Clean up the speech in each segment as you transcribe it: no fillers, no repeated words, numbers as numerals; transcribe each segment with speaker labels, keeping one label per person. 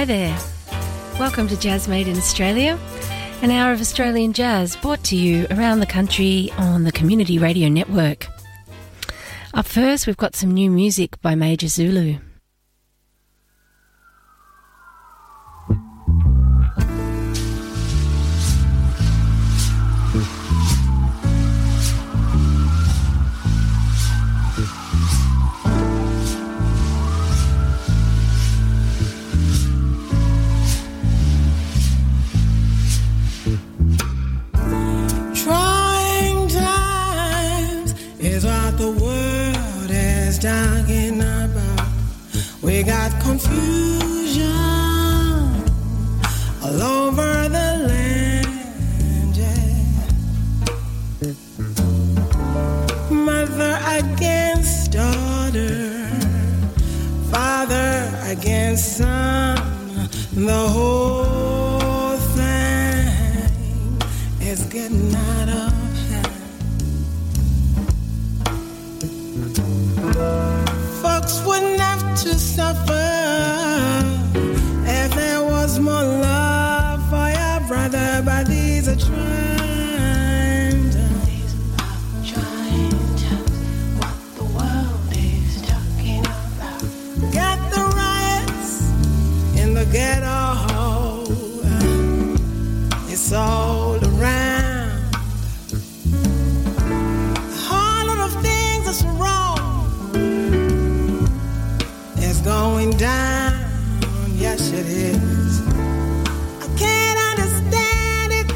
Speaker 1: Hi there. Welcome to Jazz Made in Australia, an hour of Australian jazz brought to you around the country on the Community Radio Network. Up first, we've got some new music by Major Zulu.
Speaker 2: Talking about, we got confusion all over the land, yeah. Mother against daughter, father against son, the whole thing is getting out of hand. Folks wouldn't have to suffer if there was more love for your brother, but these are trying times. These are trying times. What the world is talking about. Got the riots in the ghetto. It's all around. All of the things that's wrong going down, yes it is. I can't understand it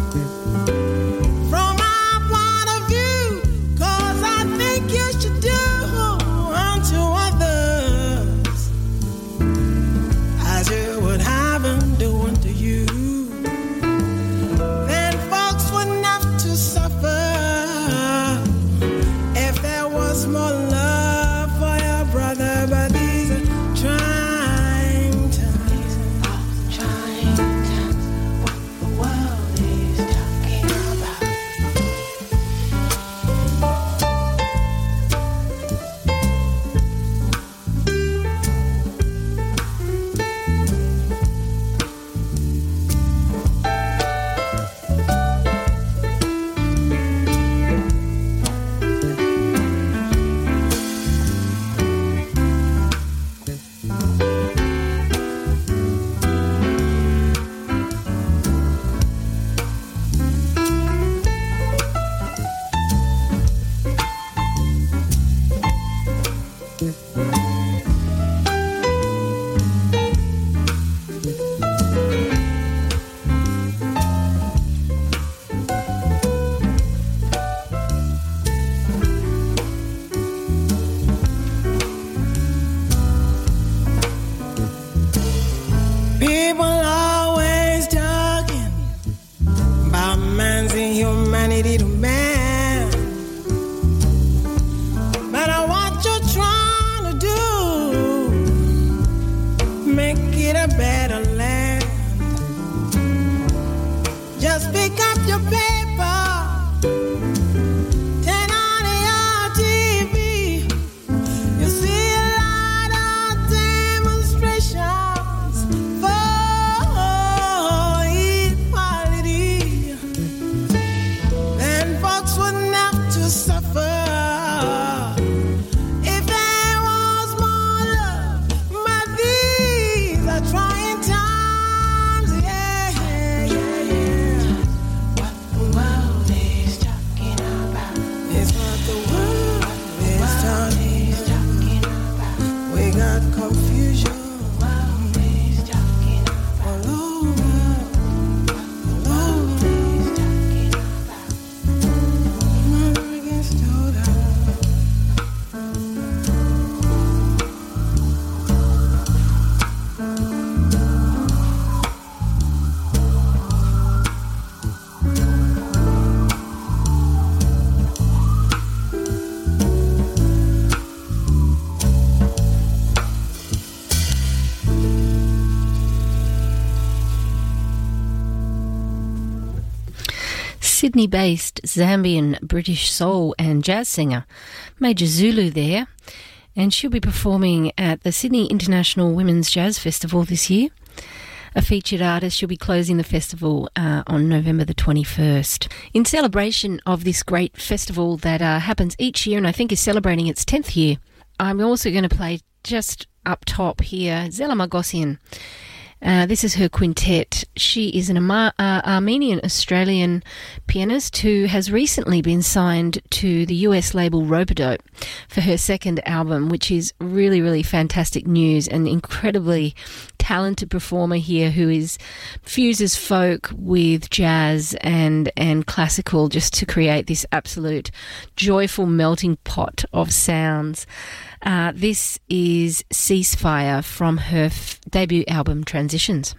Speaker 2: from my point of view, 'cause I think you should do unto others as you would have them do unto you. Then folks wouldn't have to suffer if there was more love for your brother, but trying times, what the world is talking about.
Speaker 1: Sydney-based Zambian British soul and jazz singer Major Zulu there, and she'll be performing at the Sydney International Women's Jazz Festival this year. a featured artist. She'll be closing the festival on November the 21st. In celebration of this great festival that happens each year and I think is celebrating its 10th year, I'm also going to play just up top here Zela Margosian. This is her quintet. She is an Armenian-Australian pianist who has recently been signed to the US label Robodope for her second album, which is really, really fantastic news. An incredibly talented performer here who fuses folk with jazz and classical just to create this absolute joyful melting pot of sounds. This is Ceasefire from her debut album Transitions.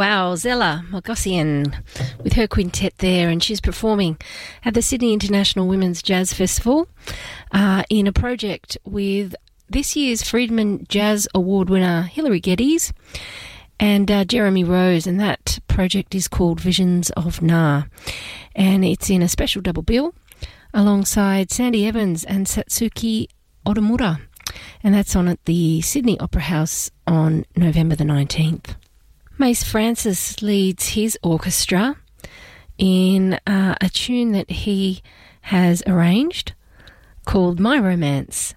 Speaker 1: Wow, Zella Mogossian with her quintet there, and she's performing at the Sydney International Women's Jazz Festival in a project with this year's Friedman Jazz Award winner Hilary Geddes and Jeremy Rose, and that project is called Visions of Na, and it's in a special double bill alongside Sandy Evans and Satsuki Otomura, and that's on at the Sydney Opera House on November the 19th. Mace Francis leads his orchestra in a tune that he has arranged called My Romance.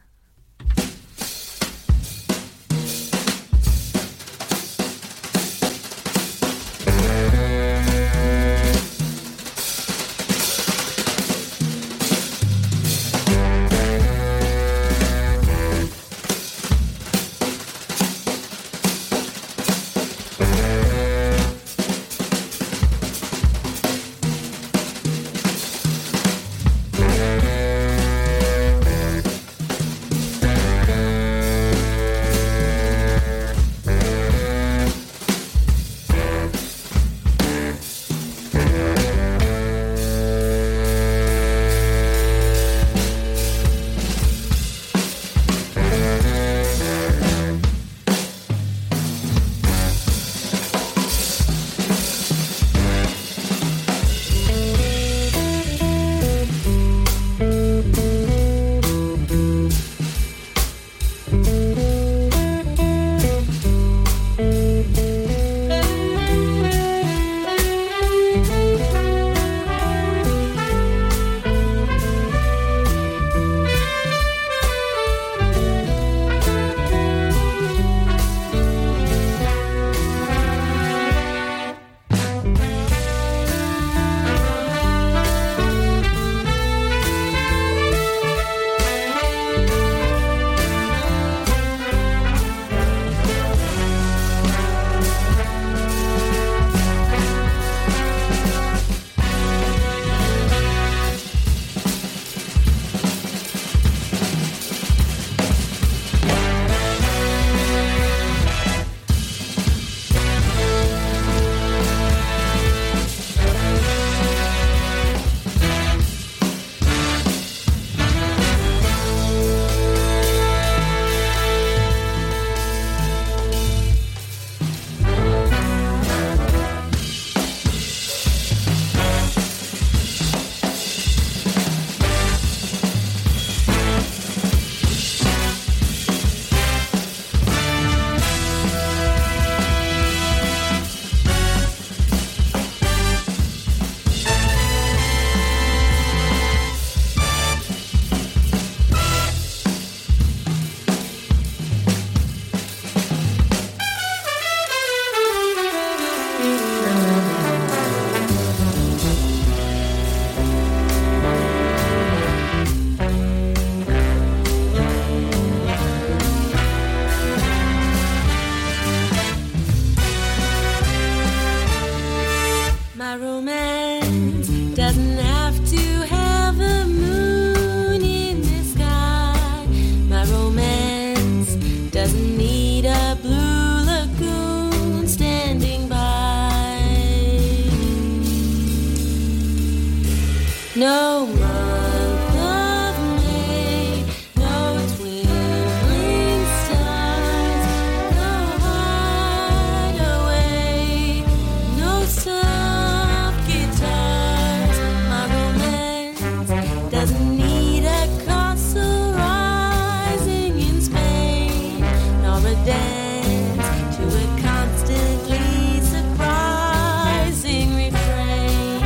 Speaker 3: No month of May, no twinkling stars, no hideaway, no soft guitars. My romance doesn't need a castle rising in Spain, nor a dance to a constantly surprising refrain.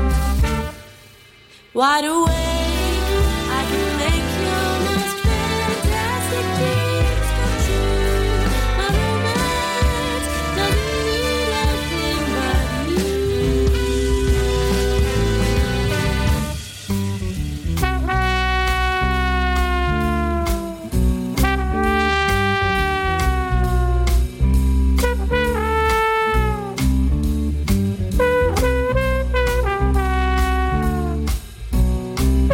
Speaker 3: Wide awake, I can make your most fantastic dreams come true. My romance doesn't need a thing but you.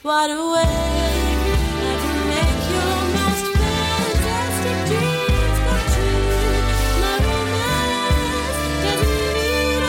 Speaker 3: What a way I can make your most fantastic dreams come true. My romance doesn't need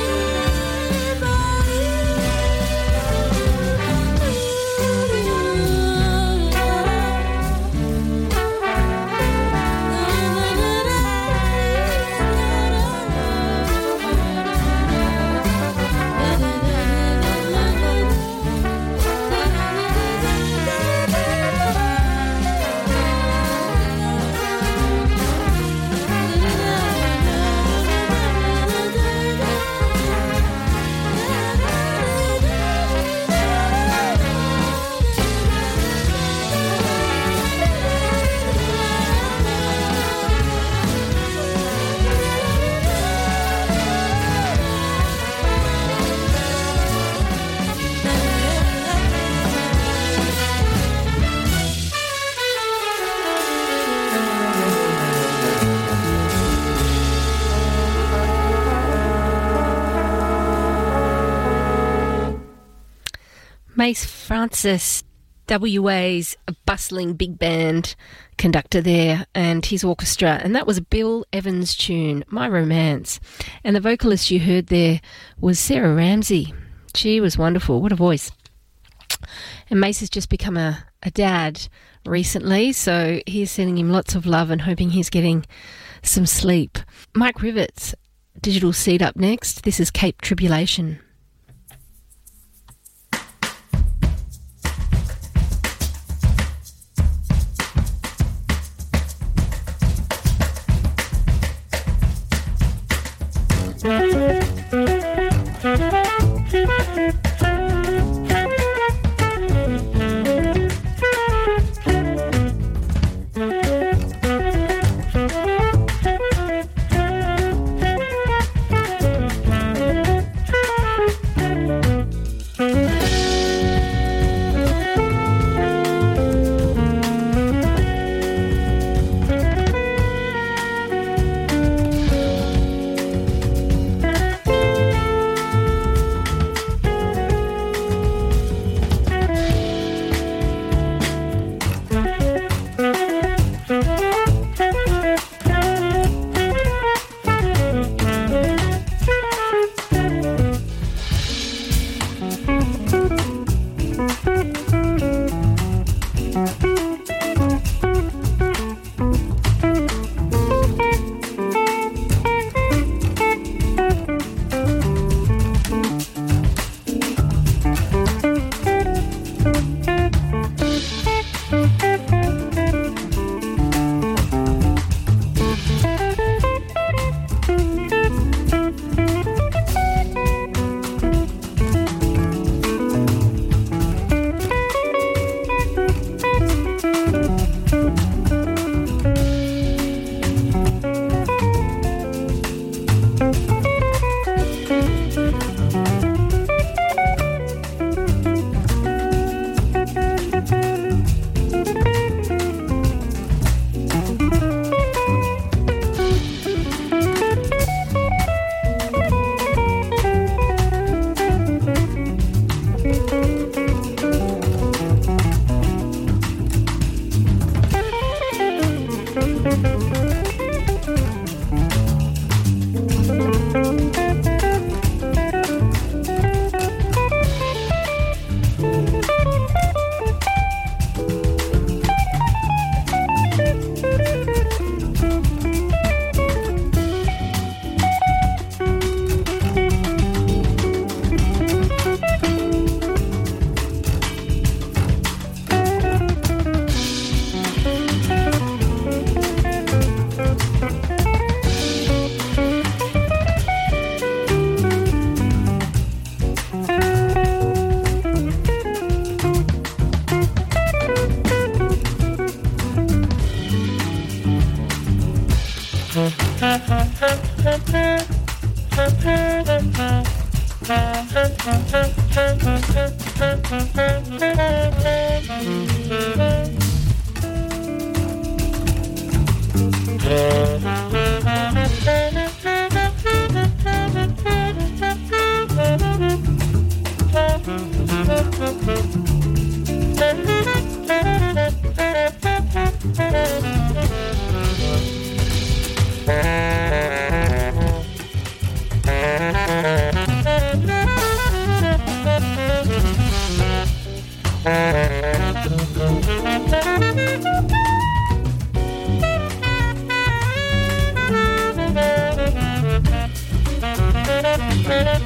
Speaker 1: Mace Francis, WA's a bustling big band conductor there, and his orchestra, and that was a Bill Evans tune, My Romance. And the vocalist you heard there was Sarah Ramsey. She was wonderful. What a voice. And Mace has just become a dad recently, so he's sending him lots of love and hoping he's getting some sleep. Mike Rivets, Digital Seed up next. This is Cape Tribulation.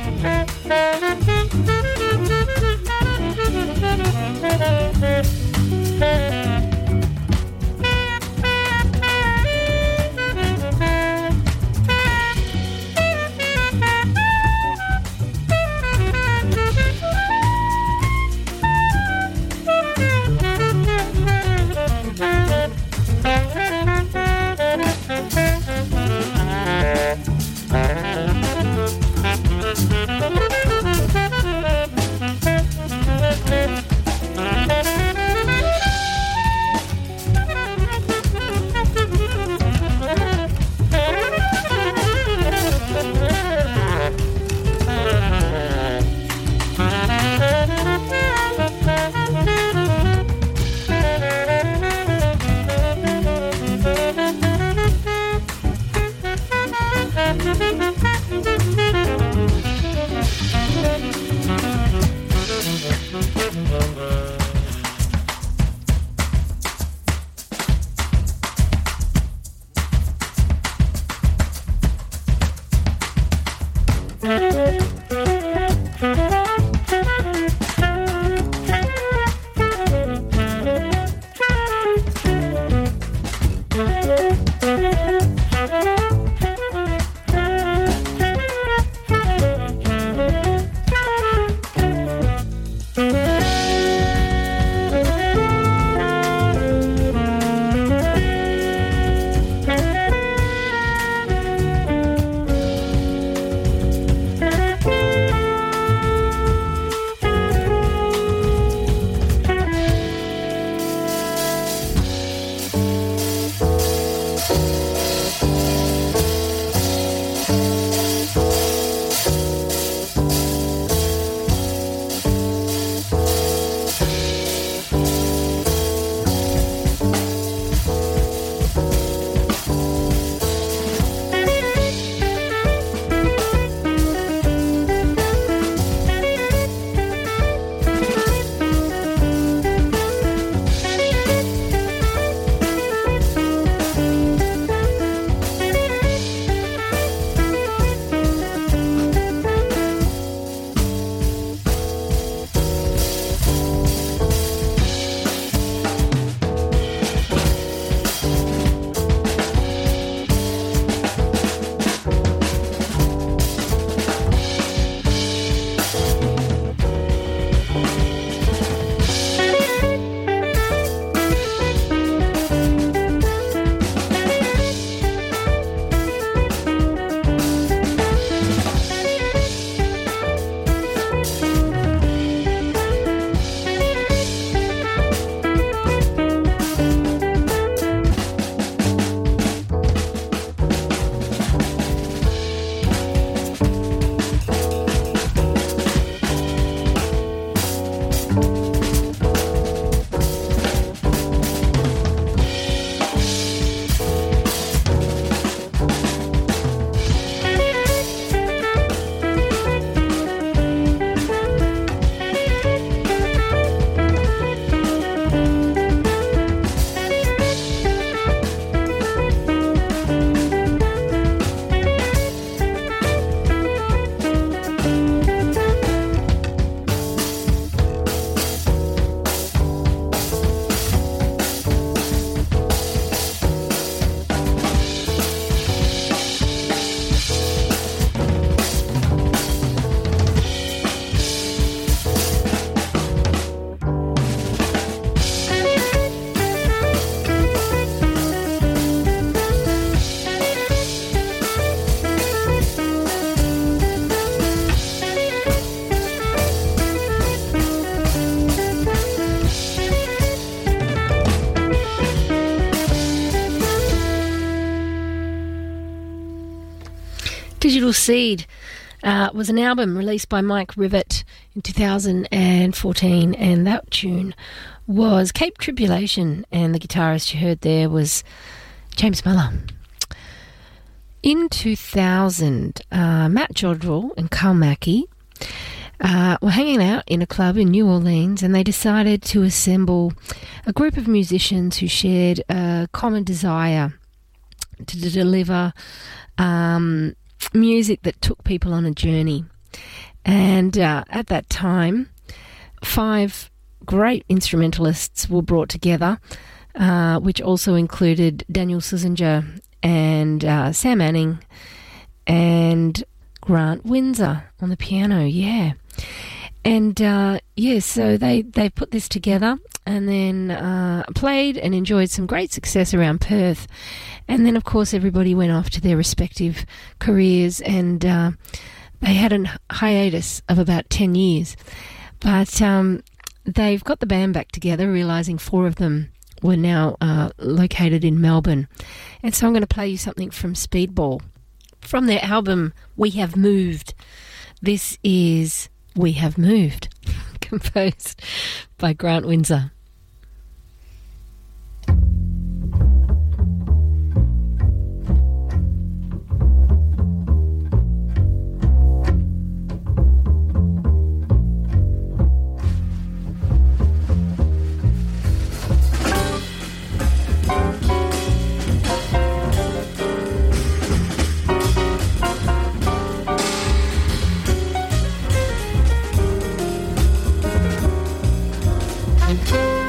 Speaker 1: Digital Seed was an album released by Mike Rivett in 2014, and that tune was Cape Tribulation, and the guitarist you heard there was James Muller. In 2000, Matt Jodrell and Carl Mackey were hanging out in a club in New Orleans, and they decided to assemble a group of musicians who shared a common desire to deliver music that took people on a journey. And at that time, 5 great instrumentalists were brought together, which also included Daniel Schlesinger and Sam Anning and Grant Windsor on the piano, yeah. And, so they put this together and then played and enjoyed some great success around Perth. And then, of course, everybody went off to their respective careers, and they had a hiatus of about 10 years. But they've got the band back together, realising 4 of them were now located in Melbourne. And so I'm going to play you something from Speedball. From their album, We Have Moved. This is We Have Moved, composed by Grant Windsor.
Speaker 3: Thank you.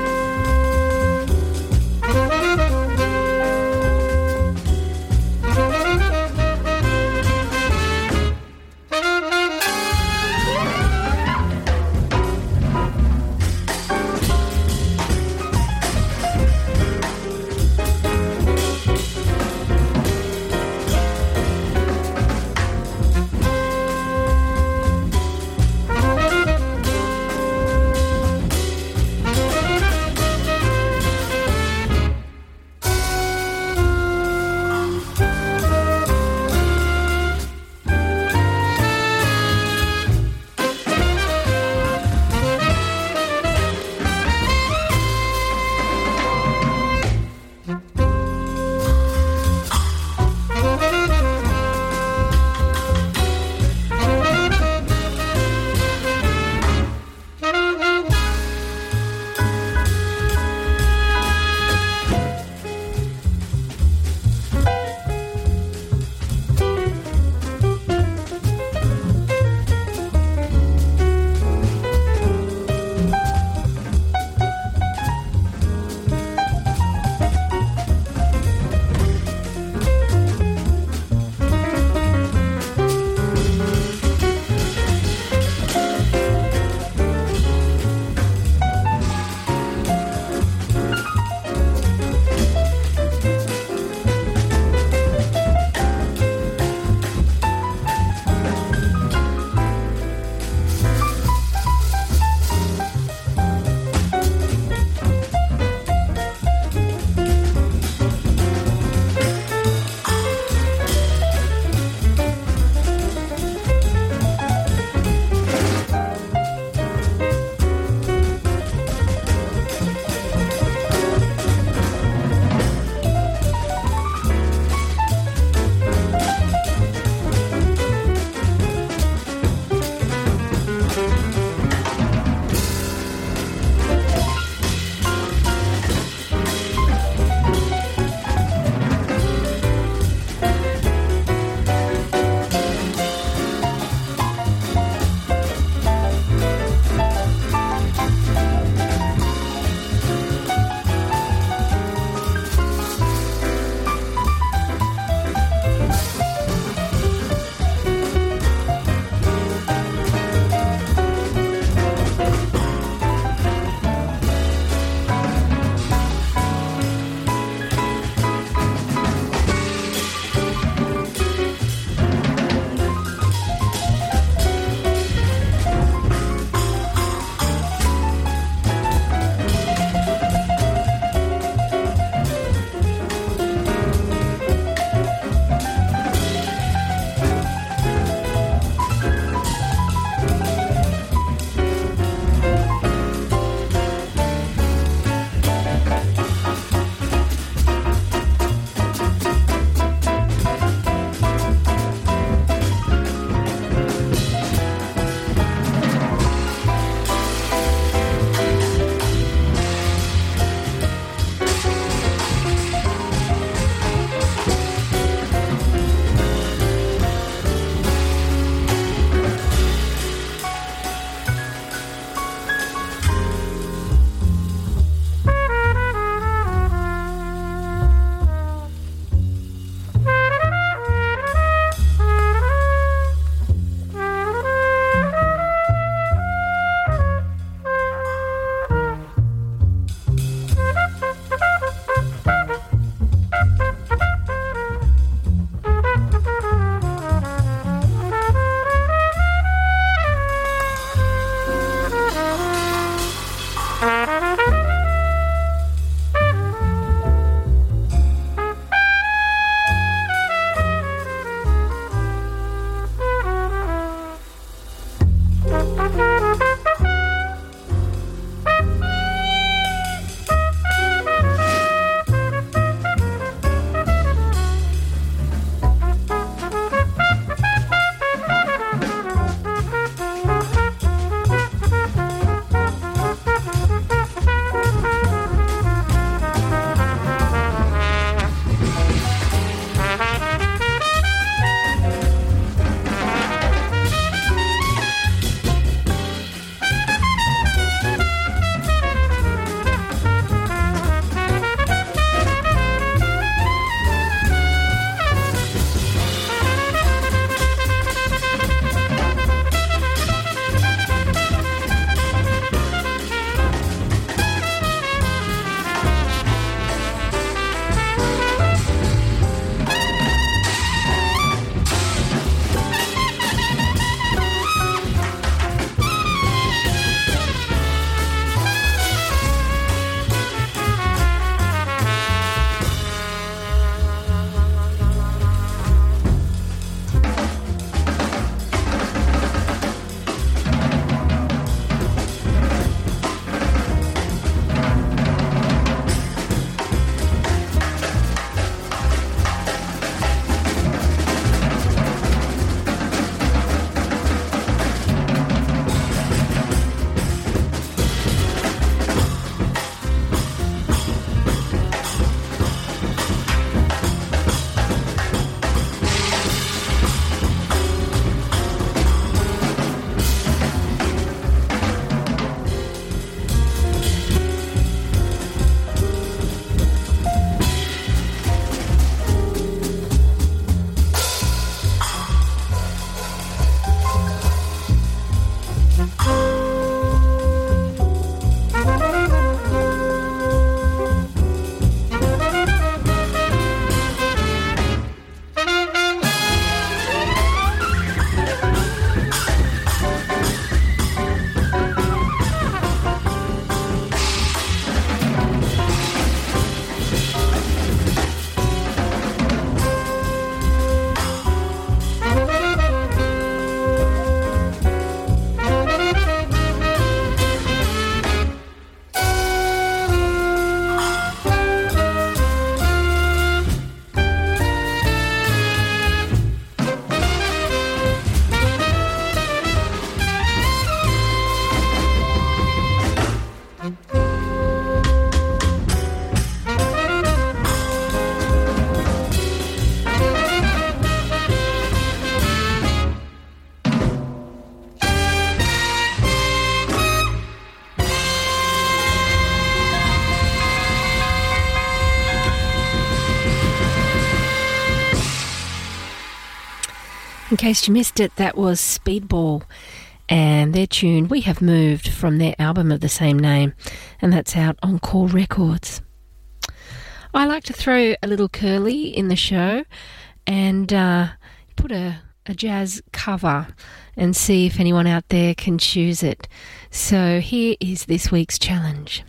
Speaker 1: case you missed it, that was Speedball and their tune We Have Moved from their album of the same name, and that's out on Core Records. I like to throw a little curly in the show and put a jazz cover and see if anyone out there can choose it. So here is this week's challenge.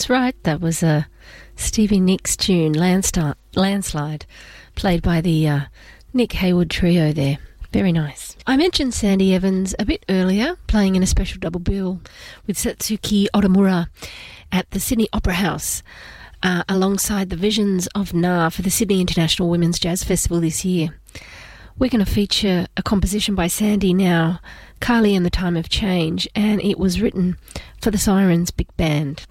Speaker 1: That's right, that was a Stevie Nicks tune, Landslide, played by the Nick Hayward trio there. Very nice. I mentioned Sandy Evans a bit earlier, playing in a special double bill with Satsuki Otomura at the Sydney Opera House, alongside the Visions of Na for the Sydney International Women's Jazz Festival this year. We're going to feature a composition by Sandy now, Carly and the Time of Change, and it was written for the Sirens Big Band.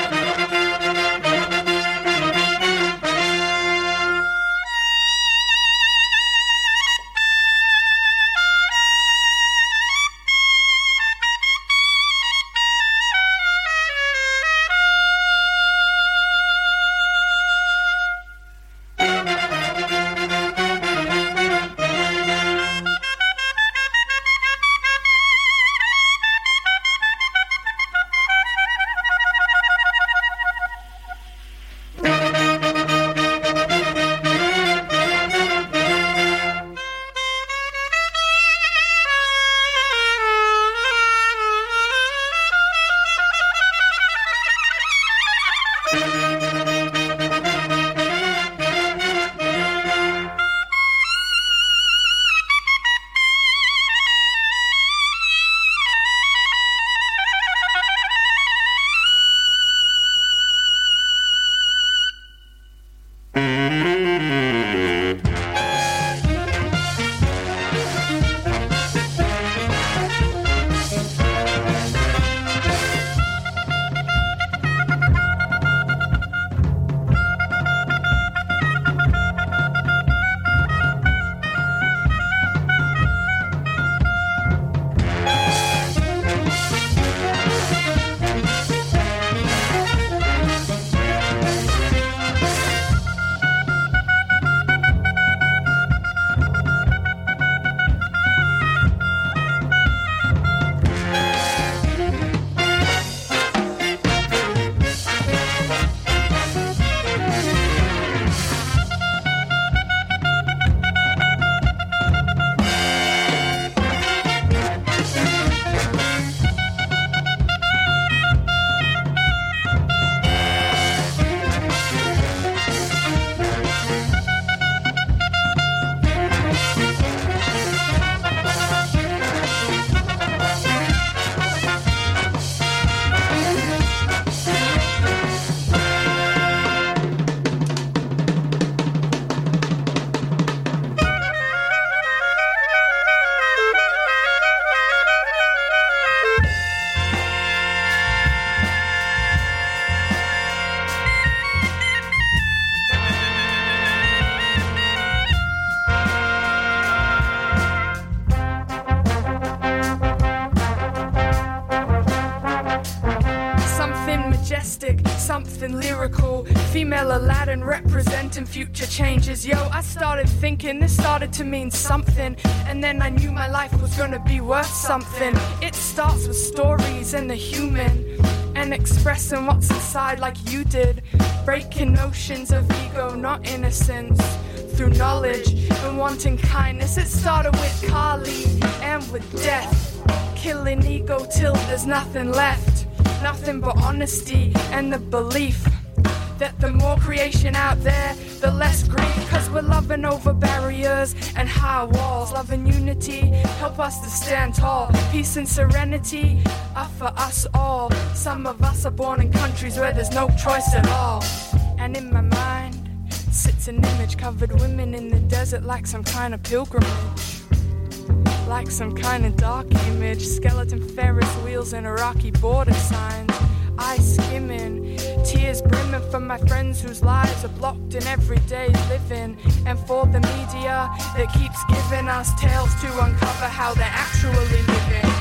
Speaker 4: Something lyrical, female Aladdin representing future changes. Yo, I started thinking this started to mean something, and then I knew my life was gonna be worth something. It starts with stories and the human, and expressing what's inside like you did, breaking notions of ego, not innocence, through knowledge and wanting kindness. It started with Carly and with death, killing ego till there's nothing left. Nothing but honesty and the belief that the more creation out there, the less grief. Cause we're loving over barriers and high walls. Love and unity help us to stand tall. Peace and serenity are for us all. Some of us are born in countries where there's no choice at all. And in my mind sits an image, covered women in the desert like some kind of pilgrimage. Like some kind of dark image, skeleton Ferris wheels and Iraqi border signs. Eyes skimming, tears brimming for my friends whose lives are blocked in everyday living. And for the media that keeps giving us tales to uncover how they're actually living.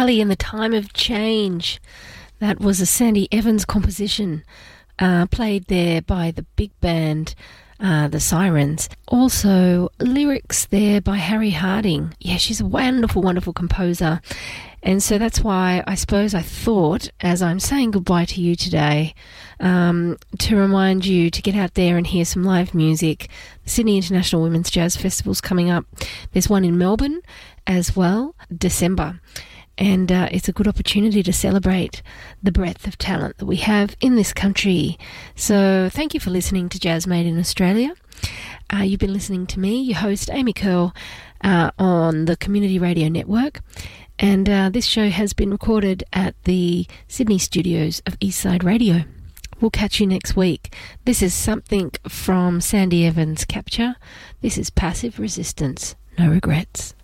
Speaker 1: Charlie in the Time of Change. That was a Sandy Evans composition, played there by the big band, the Sirens. Also, lyrics there by Harry Harding. Yeah, she's a wonderful, wonderful composer. And so that's why I suppose I thought, as I'm saying goodbye to you today, to remind you to get out there and hear some live music. The Sydney International Women's Jazz Festival's coming up. There's one in Melbourne as well, December. And it's a good opportunity to celebrate the breadth of talent that we have in this country. So thank you for listening to Jazz Made in Australia. You've been listening to me, your host, Amy Curl, on the Community Radio Network. And this show has been recorded at the Sydney studios of Eastside Radio. We'll catch you next week. This is something from Sandy Evans' Capture. This is Passive Resistance. No regrets.